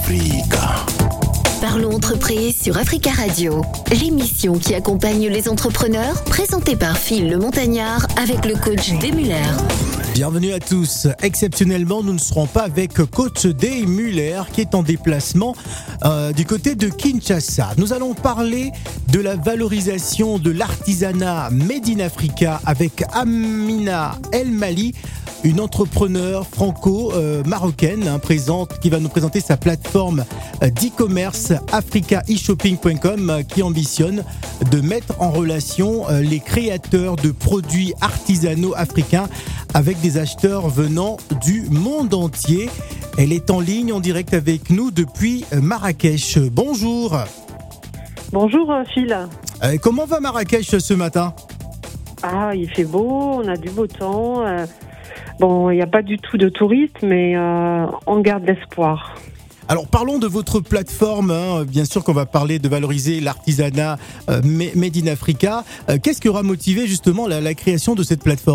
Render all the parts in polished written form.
Africa. Parlons entreprise sur Africa Radio, l'émission qui accompagne les entrepreneurs, présentée par Phil le Montagnard avec le coach Desmuller. Bienvenue à tous. Exceptionnellement, nous ne serons pas avec coach Desmuller qui est en déplacement du côté de Kinshasa. Nous allons parler de la valorisation de l'artisanat Made in Africa avec Amina El Mali, une entrepreneure franco-marocaine qui va nous présenter sa plateforme d'e-commerce africaeshopping.com qui ambitionne de mettre en relation les créateurs de produits artisanaux africains avec des acheteurs venant du monde entier. Elle est en ligne, en direct avec nous depuis Marrakech. Bonjour. Bonjour Phil. Comment va Marrakech ce matin ? Il fait beau, on a du beau temps. Bon, il n'y a pas du tout de touristes, mais on garde l'espoir. Alors parlons de votre plateforme, bien sûr qu'on va parler de valoriser l'artisanat Made in Africa. Qu'est-ce qui aura motivé justement la création de cette plateforme ?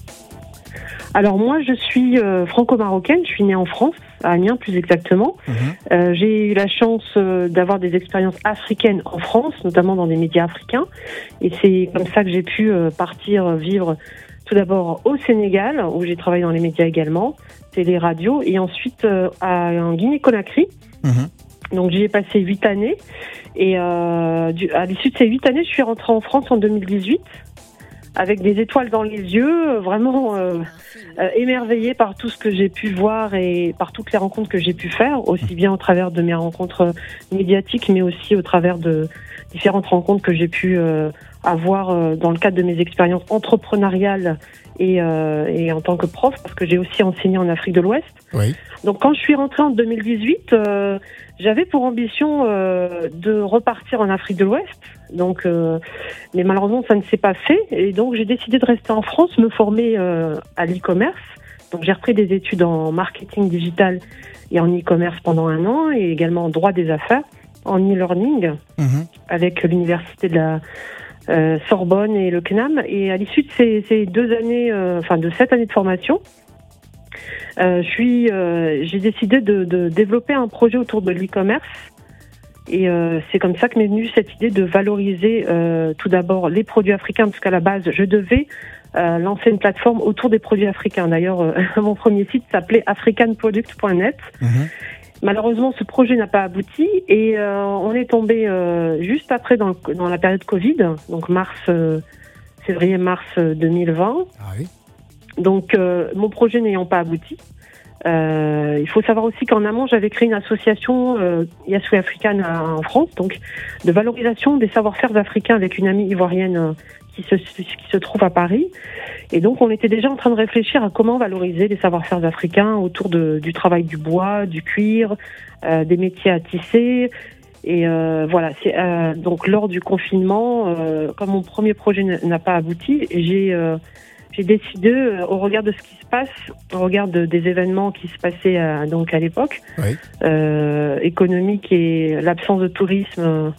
Alors moi je suis franco-marocaine, je suis née en France, à Amiens plus exactement. J'ai eu la chance d'avoir des expériences africaines en France, notamment dans des médias africains. Et c'est comme ça que j'ai pu partir vivre tout d'abord au Sénégal, où j'ai travaillé dans les médias également, télé, radio, et ensuite en Guinée-Conakry. Donc j'y ai passé 8 années. Et à l'issue de ces 8 années, je suis rentrée en France en 2018, avec des étoiles dans les yeux, vraiment émerveillée par tout ce que j'ai pu voir et par toutes les rencontres que j'ai pu faire, aussi bien au travers de mes rencontres médiatiques, mais aussi au travers de différentes rencontres que j'ai pu avoir dans le cadre de mes expériences entrepreneuriales et en tant que prof, parce que j'ai aussi enseigné en Afrique de l'Ouest. Oui. Donc quand je suis rentrée en 2018, j'avais pour ambition de repartir en Afrique de l'Ouest. Donc, mais malheureusement, ça ne s'est pas fait. Et donc, j'ai décidé de rester en France, me former à l'e-commerce. Donc, j'ai repris des études en marketing digital et en e-commerce pendant 1 an, et également en droit des affaires, en e-learning, avec l'université de la Sorbonne et le CNAM. Et à l'issue de ces 2 années, de 7 années de formation, j'ai décidé de développer un projet autour de l'e-commerce. Et c'est comme ça que m'est venue cette idée de valoriser tout d'abord les produits africains, parce qu'à la base, je devais lancer une plateforme autour des produits africains. D'ailleurs, mon premier site s'appelait africanproduct.net. Malheureusement, ce projet n'a pas abouti et on est tombé juste après dans la période Covid, donc février-mars 2020. Ah oui. Donc, mon projet n'ayant pas abouti, il faut savoir aussi qu'en amont, j'avais créé une association Yassoé Africaine en France, donc de valorisation des savoir-faire africains avec une amie ivoirienne qui se trouve à Paris. Et donc, on était déjà en train de réfléchir à comment valoriser les savoir-faire africains autour du travail du bois, du cuir, des métiers à tisser. Et voilà, donc lors du confinement, comme mon premier projet n'a pas abouti, j'ai décidé, au regard de ce qui se passe, au regard des événements qui se passaient à l'époque, Oui. économique et l'absence de tourisme.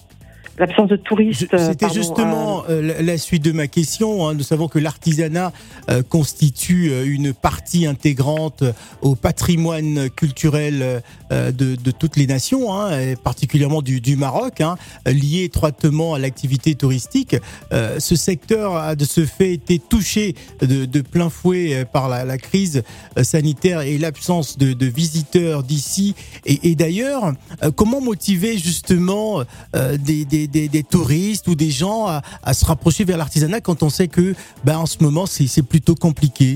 C'était justement la suite de ma question. Nous savons que l'artisanat constitue une partie intégrante au patrimoine culturel de toutes les nations, et particulièrement du Maroc, lié étroitement à l'activité touristique. Ce secteur a de ce fait été touché de plein fouet par la crise sanitaire et l'absence de visiteurs d'ici. Et d'ailleurs, comment motiver justement des touristes ou des gens à se rapprocher vers l'artisanat quand on sait que en ce moment c'est plutôt compliqué?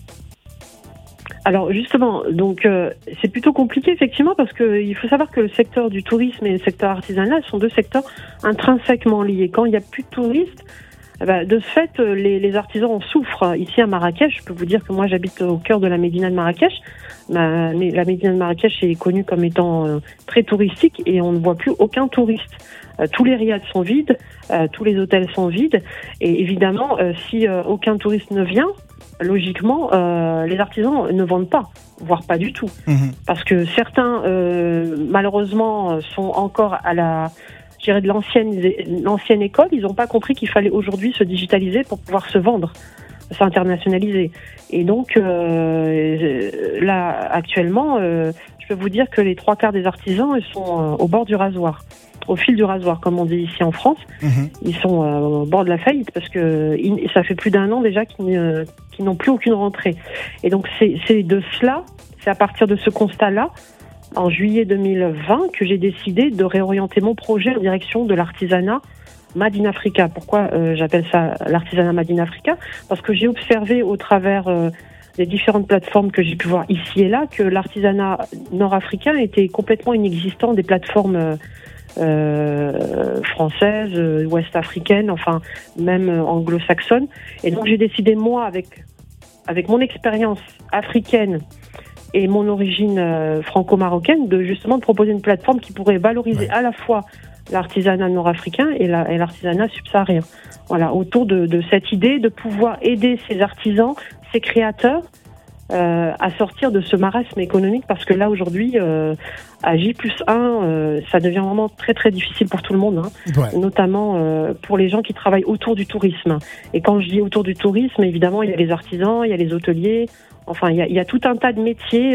Alors justement, donc c'est plutôt compliqué effectivement, parce que il faut savoir que le secteur du tourisme et le secteur artisanal sont 2 secteurs intrinsèquement liés. Quand il n'y a plus de touristes, de ce fait, les artisans en souffrent. Ici à Marrakech, je peux vous dire que moi j'habite au cœur de la médina de Marrakech. La médina de Marrakech est connue comme étant très touristique et on ne voit plus aucun touriste. Tous les riads sont vides, tous les hôtels sont vides, et évidemment, si aucun touriste ne vient, logiquement, les artisans ne vendent pas, voire pas du tout. Parce que certains, malheureusement, sont encore à de l'ancienne école. Ils n'ont pas compris qu'il fallait aujourd'hui se digitaliser pour pouvoir se vendre. c'est internationalisé. Et donc là actuellement, je peux vous dire que les 3/4 des artisans ils sont au bord du rasoir, au fil du rasoir, comme on dit ici en France. Ils sont au bord de la faillite parce que ça fait plus d'1 an déjà qu'ils n'ont plus aucune rentrée. Et donc c'est de cela, c'est à partir de ce constat-là, en juillet 2020, que j'ai décidé de réorienter mon projet en direction de l'artisanat Made in Africa. Pourquoi j'appelle ça l'artisanat Made in Africa ? Parce que j'ai observé au travers des différentes plateformes que j'ai pu voir ici et là que l'artisanat nord-africain était complètement inexistant des plateformes françaises, ouest-africaines, enfin même anglo-saxonnes. Et donc j'ai décidé, moi, avec mon expérience africaine et mon origine franco-marocaine, de justement de proposer une plateforme qui pourrait valoriser à la fois l'artisanat nord-africain et l'artisanat subsaharien. Voilà, autour de cette idée de pouvoir aider ces artisans, ces créateurs, à sortir de ce marasme économique, parce que là aujourd'hui à J+1 ça devient vraiment très très difficile pour tout le monde, notamment pour les gens qui travaillent autour du tourisme. Et quand je dis autour du tourisme, évidemment il y a les artisans, il y a les hôteliers, enfin il y a tout un tas de métiers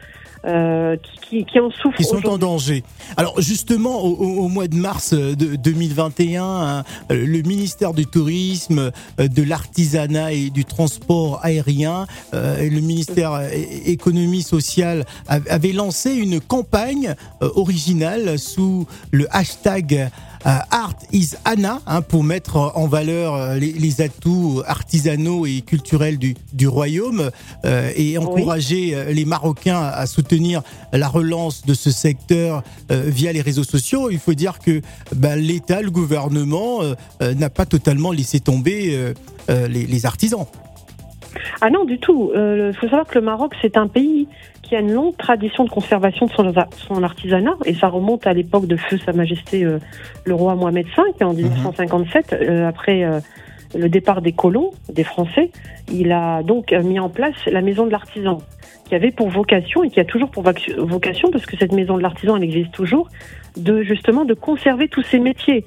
qui en souffrent, qui sont en danger. Alors justement, au mois de mars 2021, le ministère du Tourisme, de l'Artisanat et du Transport aérien, et le ministère Économie sociale avait lancé une campagne originale sous le hashtag Art is Anna, pour mettre en valeur les atouts artisanaux et culturels du royaume, et encourager les Marocains à soutenir la relance de ce secteur via les réseaux sociaux. Il faut dire que l'État, le gouvernement, n'a pas totalement laissé tomber les artisans. Ah non, du tout. Il faut savoir que le Maroc, c'est un pays qui a une longue tradition de conservation de son artisanat, et ça remonte à l'époque de feu Sa Majesté le roi Mohamed V en 1957, après le départ des colons, des Français. Il a donc mis en place la maison de l'artisan, qui avait pour vocation, et qui a toujours pour vocation, parce que cette maison de l'artisan, elle existe toujours, justement de conserver tous ces métiers.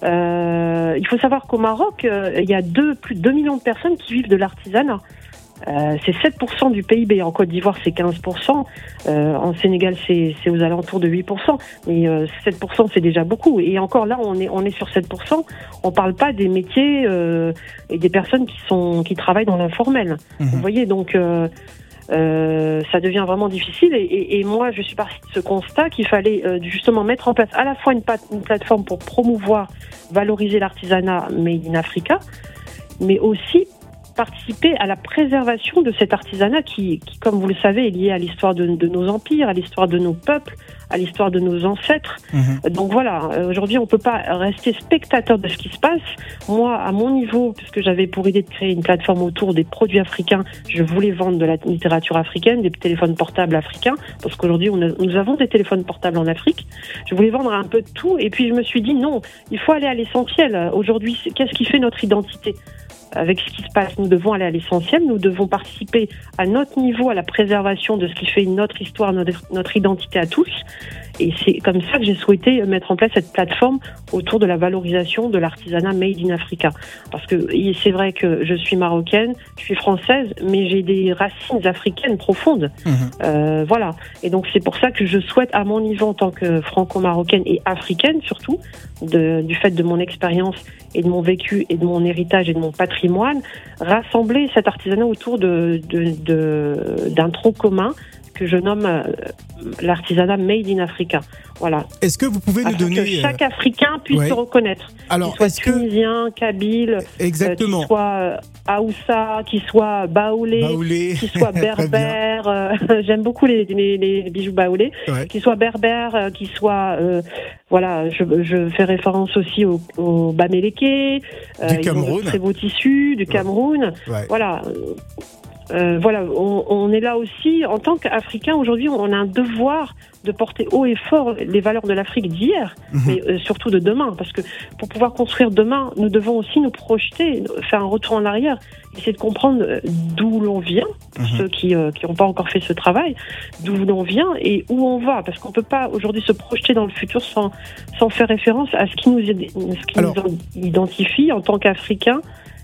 Il faut savoir qu'au Maroc, il y a plus de 2 millions de personnes qui vivent de l'artisanat. C'est 7% du PIB. En Côte d'Ivoire, c'est 15%. En Sénégal, c'est aux alentours de 8%. Mais 7%, c'est déjà beaucoup. Et encore là, on est sur 7%. On parle pas des métiers et des personnes qui travaillent dans l'informel. Vous voyez, donc ça devient vraiment difficile. Et moi, je suis partie de ce constat qu'il fallait justement mettre en place à la fois une plateforme pour promouvoir, valoriser l'artisanat Made in Africa, mais aussi participer à la préservation de cet artisanat qui, comme vous le savez, est lié à l'histoire de nos empires, à l'histoire de nos peuples, à l'histoire de nos ancêtres. Donc voilà, aujourd'hui on peut pas rester spectateur de ce qui se passe. Moi, à mon niveau, puisque j'avais pour idée de créer une plateforme autour des produits africains, je voulais vendre de la littérature africaine, des téléphones portables africains, parce qu'aujourd'hui nous avons des téléphones portables en Afrique. Je voulais vendre un peu de tout, et puis je me suis dit non, il faut aller à l'essentiel. Aujourd'hui, qu'est-ce qui fait notre identité ? Avec ce qui se passe, nous devons aller à l'essentiel, nous devons participer à notre niveau à la préservation de ce qui fait notre histoire, notre identité à tous. Et c'est comme ça que j'ai souhaité mettre en place cette plateforme autour de la valorisation de l'artisanat Made in Africa. Parce que c'est vrai que je suis marocaine, je suis française, mais j'ai des racines africaines profondes. Voilà. Et donc c'est pour ça que je souhaite, à mon niveau en tant que franco-marocaine et africaine surtout, du fait de mon expérience et de mon vécu et de mon héritage et de mon patrimoine, rassembler cet artisanat autour d'un tronc commun que je nomme l'artisanat Made in Africa. Voilà. Est-ce que vous pouvez nous donner... que chaque Africain puisse se reconnaître. Alors, qu'il soit tunisien, kabyle, exactement. Qu'il soit Haoussa, qu'il soit baoulé, qu'il soit berbère. J'aime beaucoup les bijoux baoulés. Qu'il soit berbère, qu'il soit... voilà, je fais référence aussi au Baméleke, du Cameroun. Très beau tissu, du Cameroun. Voilà. Voilà, on est là aussi, en tant qu'Africains, aujourd'hui, on a un devoir de porter haut et fort les valeurs de l'Afrique d'hier, mais surtout de demain, parce que pour pouvoir construire demain, nous devons aussi nous projeter, faire un retour en arrière, essayer de comprendre d'où l'on vient, pour ceux qui n'ont pas encore fait ce travail, d'où l'on vient et où on va, parce qu'on ne peut pas aujourd'hui se projeter dans le futur sans faire référence à ce qui nous identifie en tant qu'Africains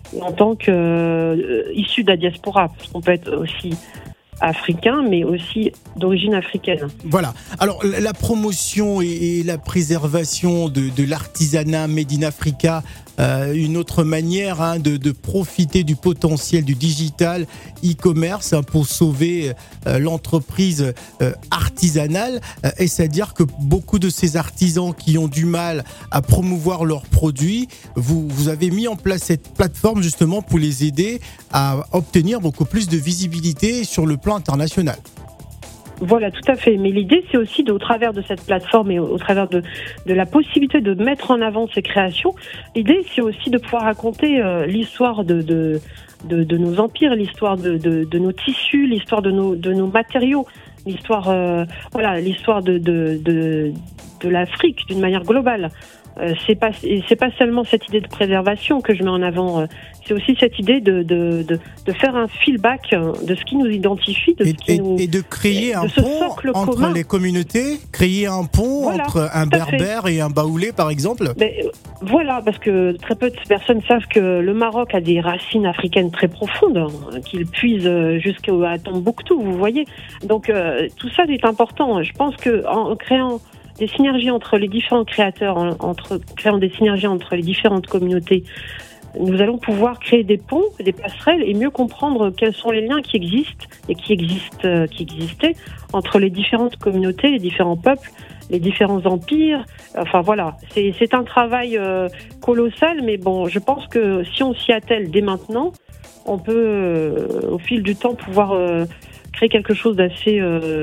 en tant qu'issu de la diaspora, parce qu'on peut être aussi africain, mais aussi d'origine africaine. Voilà. Alors, la promotion et la préservation de l'artisanat Made in Africa, une autre manière de profiter du potentiel du digital e-commerce pour sauver l'entreprise artisanale. Est-ce à dire que beaucoup de ces artisans qui ont du mal à promouvoir leurs produits, vous avez mis en place cette plateforme justement pour les aider à obtenir beaucoup plus de visibilité sur le plan international? Voilà, tout à fait. Mais l'idée, c'est aussi, au travers de cette plateforme et au travers de la possibilité de mettre en avant ces créations, l'idée, c'est aussi de pouvoir raconter l'histoire de nos empires, l'histoire de nos tissus, l'histoire de nos matériaux, l'histoire, l'histoire de l'Afrique d'une manière globale. C'est pas seulement cette idée de préservation que je mets en avant. C'est aussi cette idée de faire un feedback de ce qui nous identifie, et de créer un pont entre commun. Les communautés, créer un pont entre un berbère et un baoulé, par exemple. Voilà, parce que très peu de personnes savent que le Maroc a des racines africaines très profondes, qu'il puise jusqu'à Tombouctou, vous voyez. Donc tout ça est important. Je pense que en créant des synergies entre les différents créateurs, créant des synergies entre les différentes communautés, nous allons pouvoir créer des ponts, des passerelles et mieux comprendre quels sont les liens qui existent et qui existaient entre les différentes communautés, les différents peuples, les différents empires. Enfin voilà, c'est un travail colossal, mais bon, je pense que si on s'y attelle dès maintenant, on peut, au fil du temps, pouvoir créer quelque chose d'assez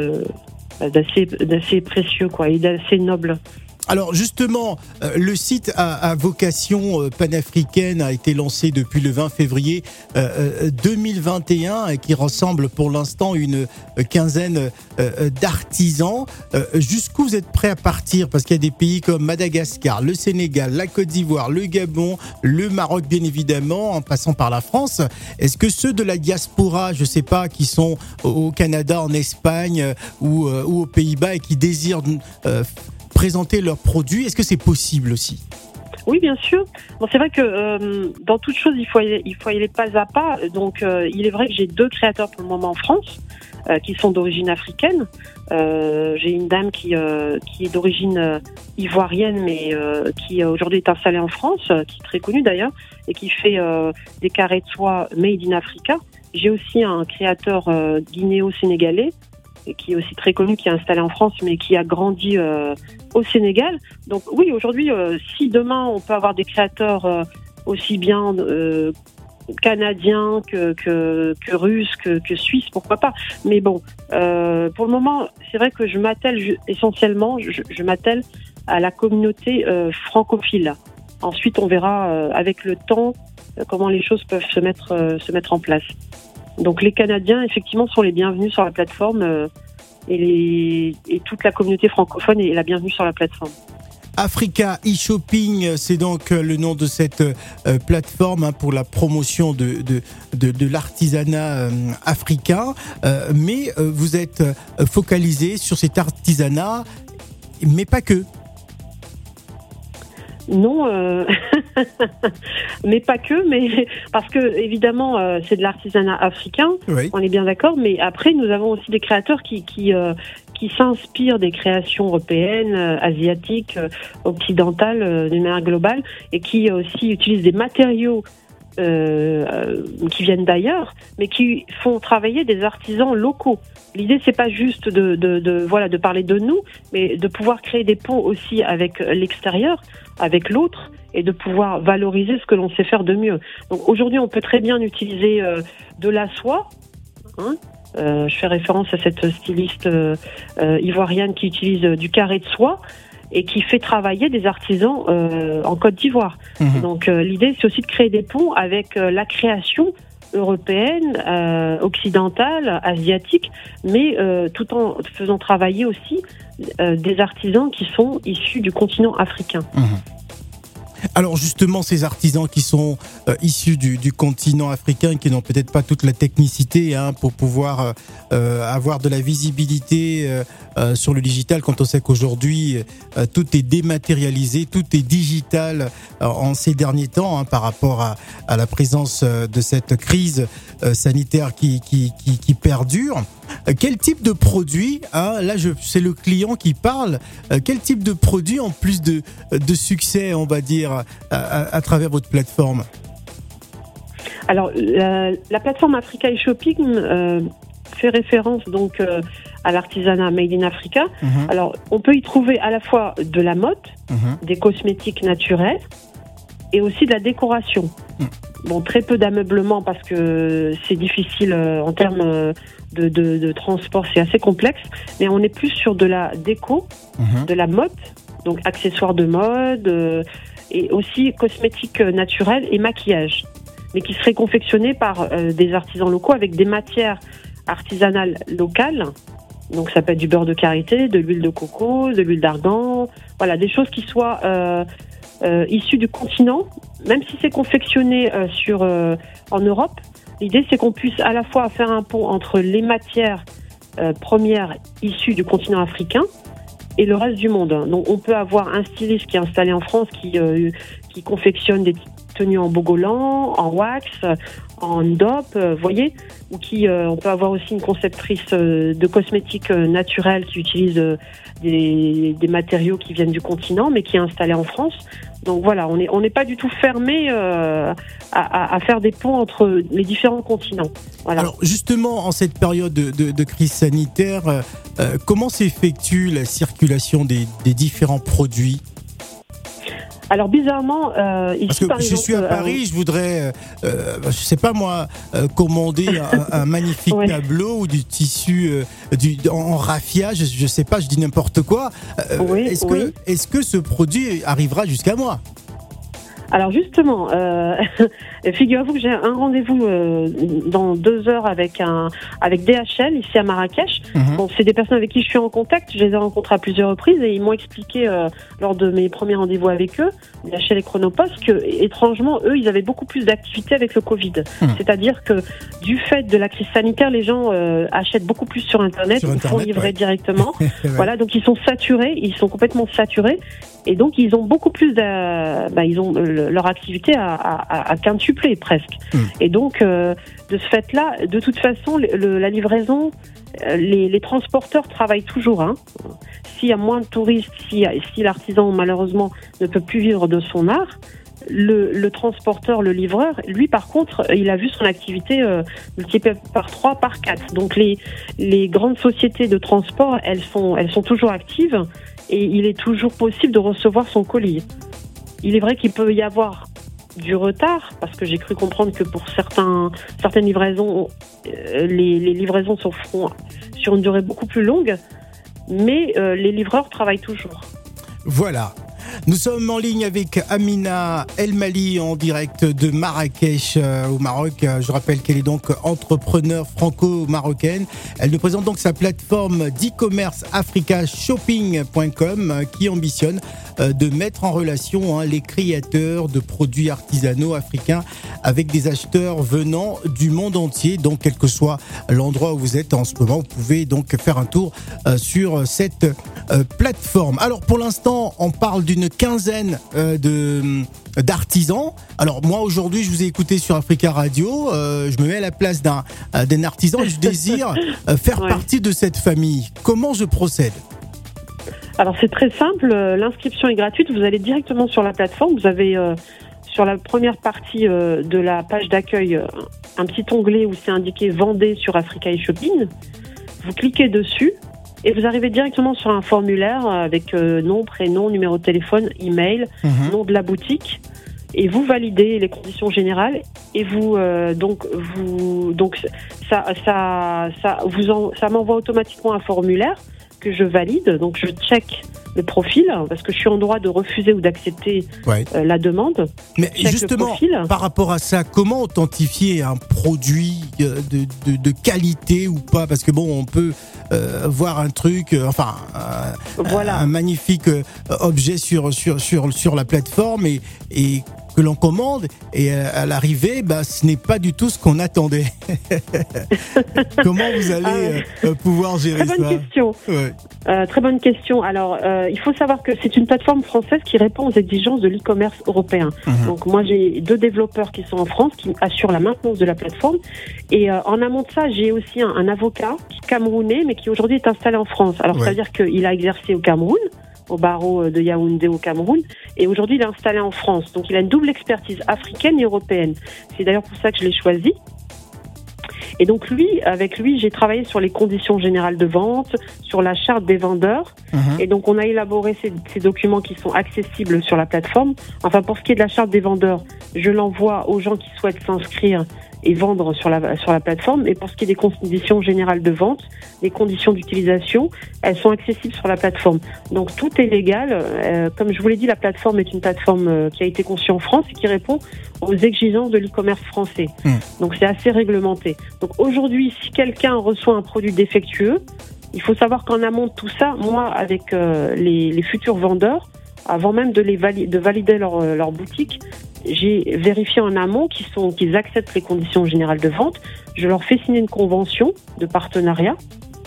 précieux, quoi, et d'assez noble. Alors justement, le site à vocation panafricaine a été lancé depuis le 20 février 2021 et qui rassemble pour l'instant une quinzaine d'artisans. Jusqu'où vous êtes prêts à partir? Parce qu'il y a des pays comme Madagascar, le Sénégal, la Côte d'Ivoire, le Gabon, le Maroc bien évidemment, en passant par la France. Est-ce que ceux de la diaspora, je sais pas, qui sont au Canada, en Espagne ou aux Pays-Bas et qui désirent présenter leurs produits, est-ce que c'est possible aussi? Oui, bien sûr. Bon, c'est vrai que dans toute chose, il faut y aller pas à pas. Donc, il est vrai que j'ai 2 créateurs pour le moment en France qui sont d'origine africaine. J'ai une dame qui est d'origine ivoirienne, mais qui aujourd'hui est installée en France, qui est très connue d'ailleurs, et qui fait des carrés de soie made in Africa. J'ai aussi un créateur guinéo-sénégalais, qui est aussi très connu, qui est installé en France, mais qui a grandi au Sénégal. Donc oui, aujourd'hui, si demain on peut avoir des créateurs aussi bien canadiens que russes, que suisses, pourquoi pas. Mais bon, pour le moment, c'est vrai que je m'attelle essentiellement, je m'attelle à la communauté francophile. Ensuite, on verra avec le temps comment les choses peuvent se mettre en place. Donc les Canadiens, effectivement, sont les bienvenus sur la plateforme et toute la communauté francophone est la bienvenue sur la plateforme. Africa e-shopping, c'est donc le nom de cette plateforme pour la promotion de l'artisanat africain. Mais vous êtes focalisé sur cet artisanat, mais pas que. Non, mais pas que, mais parce que évidemment c'est de l'artisanat africain, oui. On est bien d'accord, mais après nous avons aussi des créateurs qui s'inspirent des créations européennes, asiatiques, occidentales d'une manière globale, et qui aussi utilisent des matériaux qui viennent d'ailleurs, mais qui font travailler des artisans locaux. L'idée, c'est pas juste de parler de nous, mais de pouvoir créer des ponts aussi avec l'extérieur, avec l'autre, et de pouvoir valoriser ce que l'on sait faire de mieux. Donc aujourd'hui, on peut très bien utiliser de la soie. Je fais référence à cette styliste ivoirienne qui utilise du carré de soie et qui fait travailler des artisans en Côte d'Ivoire. Mmh. Donc l'idée, c'est aussi de créer des ponts avec la création européenne, occidentale, asiatique, mais tout en faisant travailler aussi des artisans qui sont issus du continent africain. Mmh. Alors justement, ces artisans qui sont issus du continent africain, qui n'ont peut-être pas toute la technicité pour pouvoir avoir de la visibilité sur le digital, quand on sait qu'aujourd'hui tout est dématérialisé, tout est digital en ces derniers temps par rapport à la présence de cette crise sanitaire qui perdure. Quel type de produit, là c'est le client qui parle, quel type de produit en plus de succès, on va dire, à travers votre plateforme? Alors la plateforme Africa eShopping fait référence donc à l'artisanat Made in Africa. Alors on peut y trouver à la fois de la mode, des cosmétiques naturels et aussi de la décoration. Bon, très peu d'ameublement parce que c'est difficile en termes de transport, c'est assez complexe, mais on est plus sur de la déco, de la mode, donc accessoires de mode et aussi cosmétiques naturels et maquillage, mais qui seraient confectionnés par des artisans locaux avec des matières artisanales locales. Donc ça peut être du beurre de karité, de l'huile de coco, de l'huile d'argan, voilà, des choses qui soient issues du continent, même si c'est confectionné en Europe. L'idée, c'est qu'on puisse à la fois faire un pont entre les matières premières issues du continent africain et le reste du monde. Donc, on peut avoir un styliste qui est installé en France qui confectionne des tenues en bogolan, en wax, en dope, voyez, ou on peut avoir aussi une conceptrice de cosmétiques naturels qui utilise des matériaux qui viennent du continent, mais qui est installée en France. Donc voilà, on n'est pas du tout fermé à faire des ponts entre les différents continents. Voilà. Alors justement, en cette période de crise sanitaire, comment s'effectue la circulation des différents produits ? Alors bizarrement, ici parce que par exemple, je suis à Paris, je voudrais, je sais pas moi, commander un magnifique tableau ou du tissu en raffia, je sais pas, je dis n'importe quoi. Est-ce que ce produit arrivera jusqu'à moi ? Alors justement, figurez-vous que j'ai un rendez-vous dans 2 heures avec DHL ici à Marrakech. Bon, c'est des personnes avec qui je suis en contact. Je les ai rencontrés à plusieurs reprises et ils m'ont expliqué lors de mes premiers rendez-vous avec eux, DHL et Chronopost, que étrangement, eux, ils avaient beaucoup plus d'activité avec le Covid. C'est-à-dire que du fait de la crise sanitaire, les gens achètent beaucoup plus sur Internet, ou font livrer directement. Voilà, donc ils sont saturés, ils sont complètement saturés. Et donc, ils ont beaucoup plus leur activité a quintuplé presque. Et donc, de ce fait-là, de toute façon, la livraison, les transporteurs travaillent toujours. S'il y a moins de touristes, si l'artisan, malheureusement, ne peut plus vivre de son art, le transporteur, le livreur, lui, par contre, il a vu son activité multipliée par 3, par 4. Donc, les grandes sociétés de transport, elles sont toujours actives. Et il est toujours possible de recevoir son colis. Il est vrai qu'il peut y avoir du retard, parce que j'ai cru comprendre que pour certaines livraisons, les livraisons se feront sur une durée beaucoup plus longue, mais les livreurs travaillent toujours. Voilà. Nous sommes en ligne avec Amina El Mali en direct de Marrakech au Maroc. Je rappelle qu'elle est donc entrepreneure franco-marocaine. Elle nous présente donc sa plateforme d'e-commerce africashopping.com qui ambitionne de mettre en relation les créateurs de produits artisanaux africains avec des acheteurs venant du monde entier. Donc quel que soit l'endroit où vous êtes en ce moment, vous pouvez donc faire un tour sur cette plateforme. Alors pour l'instant, on parle d'une quinzaine d'artisans. Alors moi aujourd'hui, je vous ai écouté sur Africa Radio. Je me mets à la place d'un artisan et je désire faire partie de cette famille. Comment je procède ? Alors c'est très simple, l'inscription est gratuite, vous allez directement sur la plateforme, vous avez sur la première partie de la page d'accueil un petit onglet où c'est indiqué Vendez sur Africa eShopping, vous cliquez dessus et vous arrivez directement sur un formulaire avec nom, prénom, numéro de téléphone, email, nom de la boutique et vous validez les conditions générales et ça m'envoie automatiquement un formulaire que je valide, donc je check le profil, parce que je suis en droit de refuser ou d'accepter la demande. Mais justement, par rapport à ça, comment authentifier un produit de qualité ou pas ? Parce que bon, on peut voir un truc, un magnifique objet sur la plateforme et que l'on commande, et à l'arrivée, ce n'est pas du tout ce qu'on attendait. Comment vous allez pouvoir gérer ça ? Très bonne question. Alors, il faut savoir que c'est une plateforme française qui répond aux exigences de l'e-commerce européen. Donc moi, j'ai 2 développeurs qui sont en France, qui assurent la maintenance de la plateforme. Et en amont de ça, j'ai aussi un avocat camerounais, mais qui aujourd'hui est installé en France. Alors, ça veut dire qu'il a exercé au Cameroun, au barreau de Yaoundé au Cameroun, et aujourd'hui il est installé en France. Donc il a une double expertise africaine et européenne. C'est d'ailleurs pour ça que je l'ai choisi. Et donc avec lui, j'ai travaillé sur les conditions générales de vente, sur la charte des vendeurs. Et donc on a élaboré ces documents qui sont accessibles sur la plateforme. Enfin, pour ce qui est de la charte des vendeurs, je l'envoie aux gens qui souhaitent s'inscrire et vendre sur la plateforme. Et pour ce qui est des conditions générales de vente, les conditions d'utilisation, elles sont accessibles sur la plateforme. Donc tout est légal. Comme je vous l'ai dit, la plateforme est une plateforme qui a été conçue en France et qui répond aux exigences de l'e-commerce français. Donc c'est assez réglementé. Donc aujourd'hui, si quelqu'un reçoit un produit défectueux, il faut savoir qu'en amont de tout ça, moi, avec les futurs vendeurs, avant même de valider leur boutique, j'ai vérifié en amont qu'ils acceptent les conditions générales de vente. Je leur fais signer une convention de partenariat.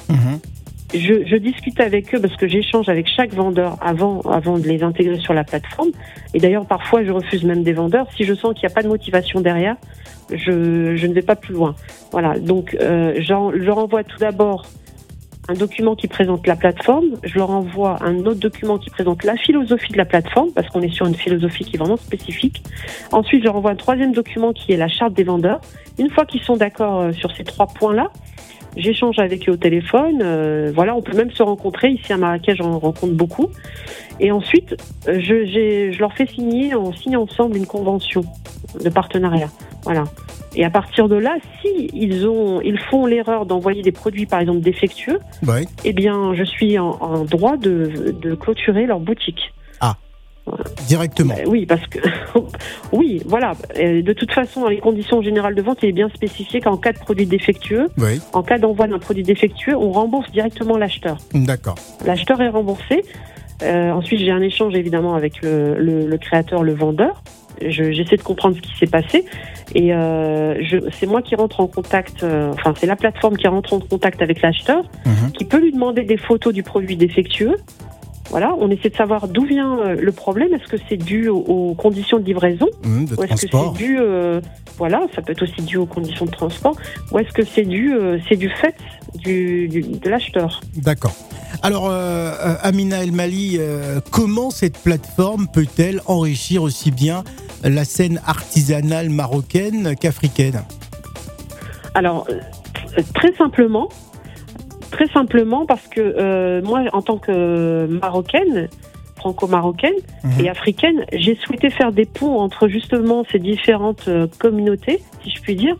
Je discute avec eux parce que j'échange avec chaque vendeur avant de les intégrer sur la plateforme. Et d'ailleurs, parfois, je refuse même des vendeurs. Si je sens qu'il n'y a pas de motivation derrière, je ne vais pas plus loin. Voilà. Donc, je leur envoie tout d'abord un document qui présente la plateforme, je leur envoie un autre document qui présente la philosophie de la plateforme, parce qu'on est sur une philosophie qui est vraiment spécifique. Ensuite, je leur envoie un 3e document qui est la charte des vendeurs. Une fois qu'ils sont d'accord sur ces 3 points-là, j'échange avec eux au téléphone. On peut même se rencontrer. Ici à Marrakech, j'en rencontre beaucoup. Et ensuite, je leur fais signer, on signe ensemble une convention de partenariat. Voilà. Et à partir de là, si ils font l'erreur d'envoyer des produits, par exemple, défectueux, eh bien, je suis en droit de clôturer leur boutique. Directement. Oui, parce que oui, voilà. De toute façon, dans les conditions générales de vente, il est bien spécifié qu'en cas de produit défectueux, en cas d'envoi d'un produit défectueux, on rembourse directement l'acheteur. D'accord. L'acheteur est remboursé. Ensuite, j'ai un échange évidemment avec le créateur, le vendeur. J'essaie de comprendre ce qui s'est passé et c'est moi qui rentre en contact, c'est la plateforme qui rentre en contact avec l'acheteur, qui peut lui demander des photos du produit défectueux. Voilà, on essaie de savoir d'où vient le problème. Est-ce que c'est dû aux conditions de livraison de ou est-ce transport. que c'est dû, ça peut être aussi dû aux conditions de transport, ou est-ce que c'est du fait de l'acheteur. D'accord. Alors, Amina El Mali, comment cette plateforme peut-elle enrichir aussi bien la scène artisanale marocaine qu'africaine ? Alors, très simplement parce que moi, en tant que marocaine, franco-marocaine et africaine, j'ai souhaité faire des ponts entre justement ces différentes communautés, si je puis dire.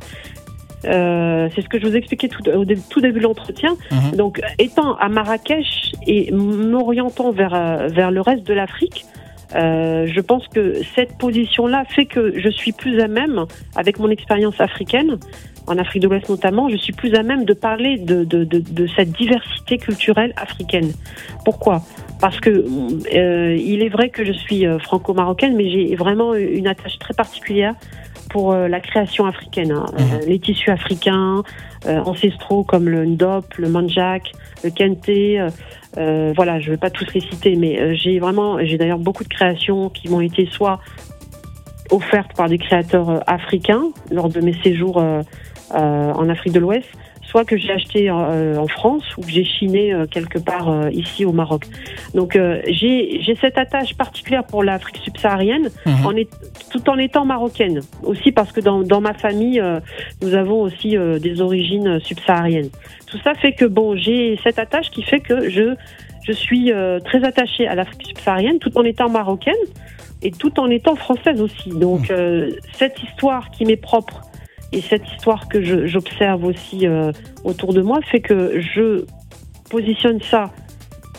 C'est ce que je vous expliquais au tout début de l'entretien. Donc, étant à Marrakech et m'orientant vers le reste de l'Afrique, je pense que cette position-là fait que je suis plus à même, avec mon expérience africaine, en Afrique de l'Ouest notamment, je suis plus à même de parler de cette diversité culturelle africaine. Pourquoi ? Parce que il est vrai que je suis franco-marocaine, mais j'ai vraiment une attache très particulière pour la création africaine. Les tissus africains, ancestraux comme le ndop, le mandjak, le kenté. Je ne vais pas tous les citer, mais j'ai d'ailleurs beaucoup de créations qui m'ont été soit offertes par des créateurs africains lors de mes séjours en Afrique de l'Ouest, soit que j'ai acheté en France ou que j'ai chiné quelque part ici au Maroc. Donc j'ai cette attache particulière pour l'Afrique subsaharienne, tout en étant marocaine. Aussi parce que dans ma famille, nous avons aussi des origines subsahariennes. Tout ça fait que j'ai cette attache qui fait que je suis très attachée à l'Afrique subsaharienne, tout en étant marocaine et tout en étant française aussi. Donc cette histoire qui m'est propre, et cette histoire que j'observe aussi autour de moi fait que je positionne ça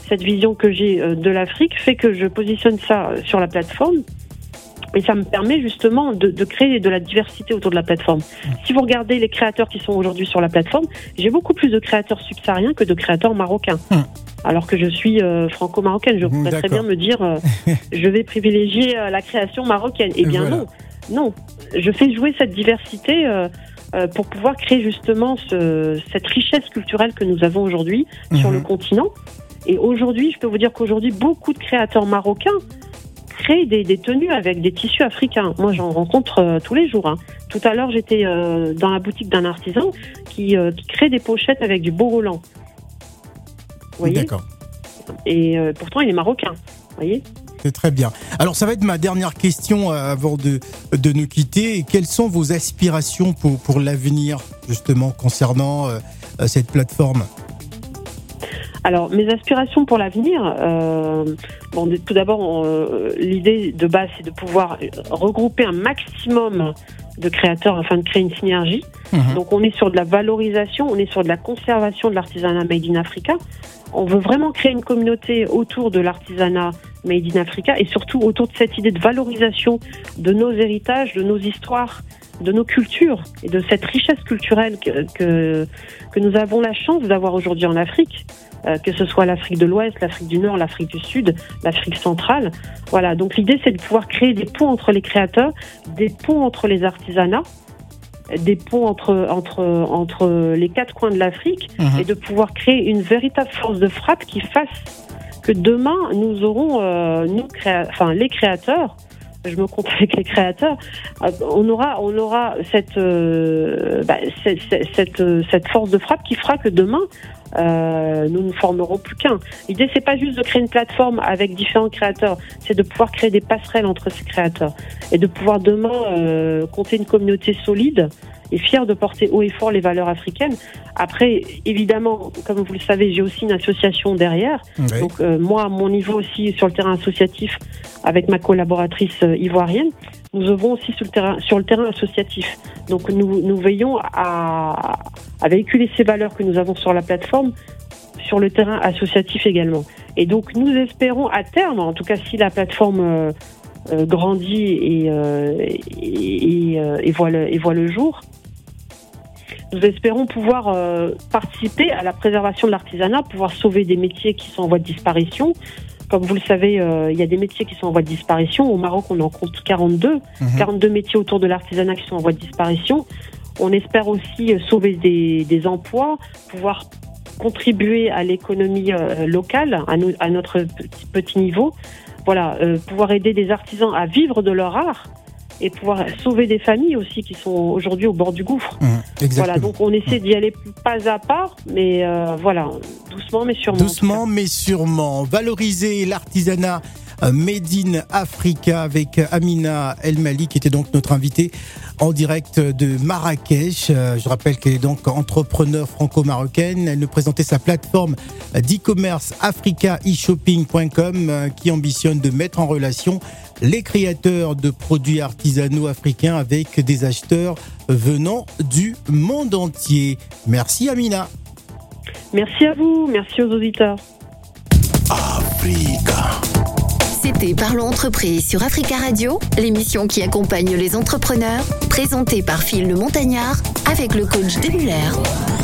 cette vision que j'ai de l'Afrique fait que je positionne ça sur la plateforme. Et ça me permet justement de créer de la diversité autour de la plateforme. Si vous regardez les créateurs qui sont aujourd'hui sur la plateforme, j'ai beaucoup plus de créateurs subsahariens que de créateurs marocains. Alors que je suis franco-marocaine, je pourrais très bien me dire je vais privilégier la création marocaine. Eh bien non, je fais jouer cette diversité pour pouvoir créer justement cette richesse culturelle que nous avons aujourd'hui sur le continent. Et aujourd'hui, je peux vous dire qu'aujourd'hui, beaucoup de créateurs marocains créent des tenues avec des tissus africains. Moi, j'en rencontre tous les jours. Hein. Tout à l'heure, j'étais dans la boutique d'un artisan qui crée des pochettes avec du Beau-Roland. Vous voyez ? D'accord. Et pourtant, il est marocain. Vous voyez ? C'est très bien. Alors, ça va être ma dernière question avant de nous quitter. Quelles sont vos aspirations pour l'avenir, justement, concernant cette plateforme ? Alors, mes aspirations pour l'avenir, tout d'abord, l'idée de base, c'est de pouvoir regrouper un maximum de créateurs afin de créer une synergie. Donc, on est sur de la valorisation, on est sur de la conservation de l'artisanat Made in Africa. On veut vraiment créer une communauté autour de l'artisanat Made in Africa et surtout autour de cette idée de valorisation de nos héritages, de nos histoires, de nos cultures et de cette richesse culturelle que nous avons la chance d'avoir aujourd'hui en Afrique. Que ce soit l'Afrique de l'Ouest, l'Afrique du Nord, l'Afrique du Sud, l'Afrique centrale. Voilà, donc l'idée c'est de pouvoir créer des ponts entre les créateurs, des ponts entre les artisanats, des ponts entre les quatre coins de l'Afrique et de pouvoir créer une véritable force de frappe qui fasse que demain nous aurons, les créateurs, je me compte avec les créateurs, on aura cette force de frappe qui fera que demain nous ne formerons plus qu'un. L'idée c'est pas juste de créer une plateforme avec différents créateurs, c'est de pouvoir créer des passerelles entre ces créateurs et de pouvoir demain compter une communauté solide et fière de porter haut et fort les valeurs africaines. Après, évidemment, comme vous le savez, j'ai aussi une association derrière. Oui. Donc moi, à mon niveau aussi sur le terrain associatif, avec ma collaboratrice ivoirienne, nous œuvrons aussi sur le terrain associatif. Donc nous veillons à véhiculer ces valeurs que nous avons sur la plateforme sur le terrain associatif également. Et donc nous espérons à terme, en tout cas si la plateforme grandit et voit le jour, nous espérons pouvoir participer à la préservation de l'artisanat, pouvoir sauver des métiers qui sont en voie de disparition. Comme vous le savez, il y a des métiers qui sont en voie de disparition. Au Maroc, on en compte 42. 42 métiers autour de l'artisanat qui sont en voie de disparition. On espère aussi sauver des emplois, pouvoir contribuer à l'économie locale, à notre petit niveau. Voilà, pouvoir aider des artisans à vivre de leur art et pouvoir sauver des familles aussi qui sont aujourd'hui au bord du gouffre. Voilà, donc on essaie d'y aller pas à pas, mais voilà, doucement mais sûrement. Doucement mais sûrement. Valoriser l'artisanat Made in Africa avec Amina El Mali, qui était donc notre invitée en direct de Marrakech. Je rappelle qu'elle est donc entrepreneure franco-marocaine. Elle nous présentait sa plateforme d'e-commerce africaeshopping.com qui ambitionne de mettre en relation les créateurs de produits artisanaux africains avec des acheteurs venant du monde entier. Merci Amina. Merci à vous, merci aux auditeurs. Africa. C'était Parlons Entreprise sur Africa Radio, l'émission qui accompagne les entrepreneurs, présentée par Phil Le Montagnard avec le coach Des Muller.